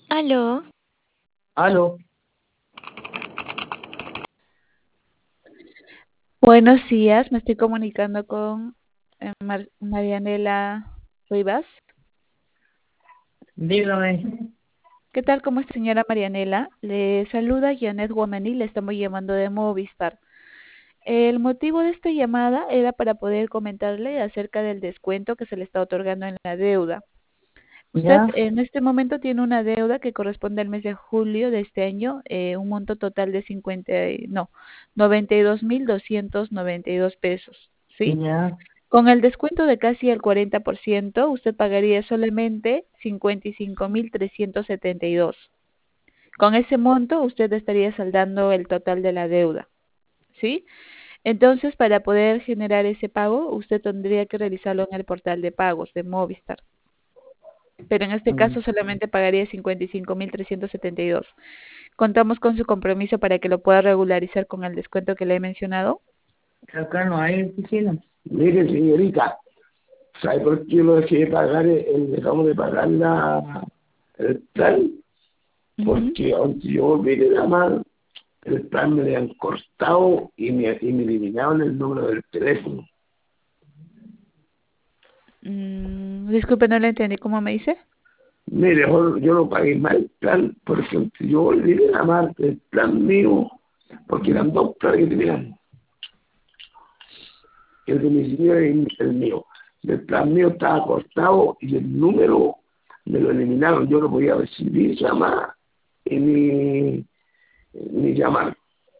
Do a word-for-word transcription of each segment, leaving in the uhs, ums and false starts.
Aló, Aló, Buenos días, me estoy comunicando con eh, Mar- Marianela Rivas. dígame. ¿Qué tal? ¿Cómo está, señora Marianela? Le saluda Janet Guamaní, le estamos llamando de Movistar. El motivo de esta llamada era para poder comentarle acerca del descuento que se le está otorgando en la deuda. Usted Ya, en este momento tiene una deuda que corresponde al mes de julio de este año, eh, un monto total de cincuenta, y- no, noventa y dos mil doscientos noventa y dos pesos, ¿sí? ya, Con el descuento de casi el cuarenta por ciento, usted pagaría solamente cincuenta y cinco mil trescientos setenta y dos. Con ese monto, usted estaría saldando el total de la deuda, ¿sí? Entonces, para poder generar ese pago, usted tendría que realizarlo en el portal de pagos de Movistar. Pero en este mm, caso solamente pagaría cincuenta y cinco mil trescientos setenta y dos. Contamos con su compromiso para que lo pueda regularizar con el descuento que le he mencionado. acá no hay oficina. Mire, señorita, ¿sabe por qué lo dejé de pagar, el, dejamos de pagar la, el plan? Ujú. Porque aunque yo volví de llamar, el plan me lo han cortado y me, y me eliminaron el número del teléfono. Mm, disculpe, no le entendí. ¿Cómo me dice? Mire, yo, yo lo pagué mal el plan, porque aunque yo volví de llamar, el plan mío, porque eran dos planes que tenían, el de mi señora y el mío. El plan mío estaba cortado y el número me lo eliminaron. Yo no podía recibir llamadas y ni, ni llamar.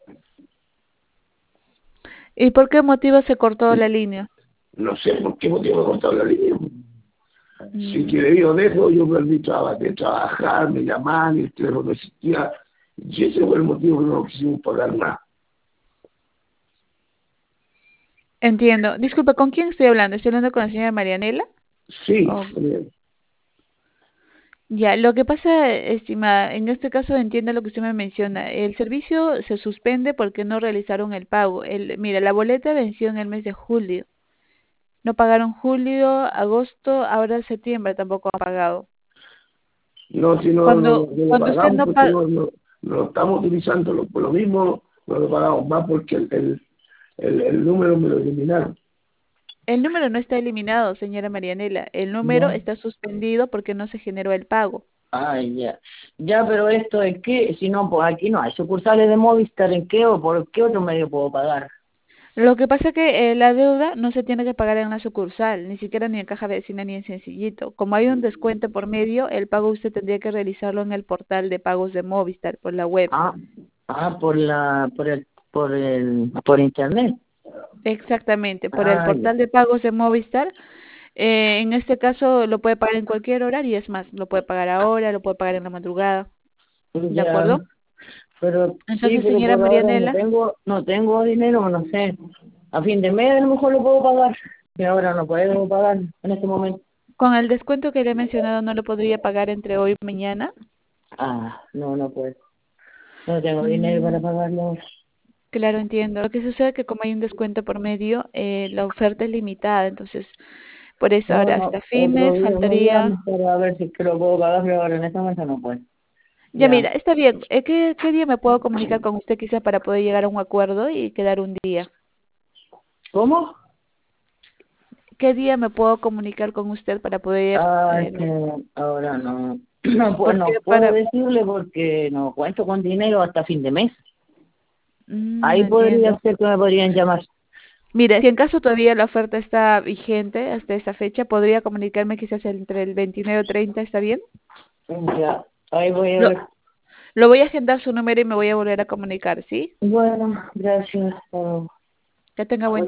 ¿Y por qué motivo se cortó la línea? No sé por qué motivo me cortaron la línea. Si Mm, que debido de eso, yo perdí traba- de trabajar, me llamaban y el teléfono no existía. Y ese fue el motivo que no quisimos pagar más. entiendo. Disculpe, ¿con quién estoy hablando? ¿Estoy hablando con la señora Marianela? Sí, Oh, eh, ya, lo que pasa, estimada, en este caso entiendo lo que usted me menciona. El servicio se suspende porque no realizaron el pago. El, mira, la boleta venció en el mes de julio. No pagaron julio, agosto, ahora septiembre tampoco han pagado. no, si no, no, no, Cuando, no lo cuando usted pagamos no porque paga, no, no, no lo estamos utilizando. Lo- Por lo mismo, no lo pagamos más porque el, el, el, el número me lo eliminaron. el número no está eliminado, señora Marianela. El número Ya. está suspendido porque no se generó el pago. Ay, ya. Ya, pero esto es que, si no, pues aquí no hay sucursales de Movistar, ¿en qué o por qué otro medio puedo pagar? Lo que pasa es que eh, la deuda no se tiene que pagar en la sucursal, ni siquiera ni en caja vecina ni en Sencillito. Como hay un descuento por medio, el pago usted tendría que realizarlo en el portal de pagos de Movistar por la web. Ah, ah, por la, por el, por el, por internet. Exactamente, por el Ah, ya. portal de pagos de Movistar. Eh, en este caso lo puede pagar en cualquier horario y es más, lo puede pagar ahora, lo puede pagar en la madrugada. ¿De Ya, acuerdo? pero sí, Entonces, pero señora por ahora no Marianela, tengo, no tengo dinero, no sé. A fin de mes a lo mejor lo puedo pagar, pero ahora no puedo pagar en este momento. con el descuento que le he mencionado, ¿no lo podría pagar entre hoy y mañana? Ah, no, no puedo. No tengo dinero para Mm, pagarlo ahora. claro, entiendo. Lo que sucede es que como hay un descuento por medio, eh, la oferta es limitada, entonces por eso ahora Bueno, hasta otro fines día me faltaría. llamas para ver si es que lo puedo pagar, pero ahora en este momento no puedo. Ya mira, Ya. está bien. Eh, ¿qué, qué día me puedo comunicar con usted quizá para poder llegar a un acuerdo y quedar un día? ¿Cómo? ¿Qué día me puedo comunicar con usted para poder, Ah, es eh, que ahora no, no, pues porque no puedo para, decirle porque no cuento con dinero hasta fin de mes. mm, Ahí podría entiendo. ser que me podrían llamar. Mire, si en caso todavía la oferta está vigente hasta esa fecha, podría comunicarme quizás entre el veintinueve o treinta, ¿está bien? Ya, ahí voy a Lo, ver. lo voy a agendar su número y me voy a volver a comunicar, ¿sí? Bueno, gracias. Que tenga buen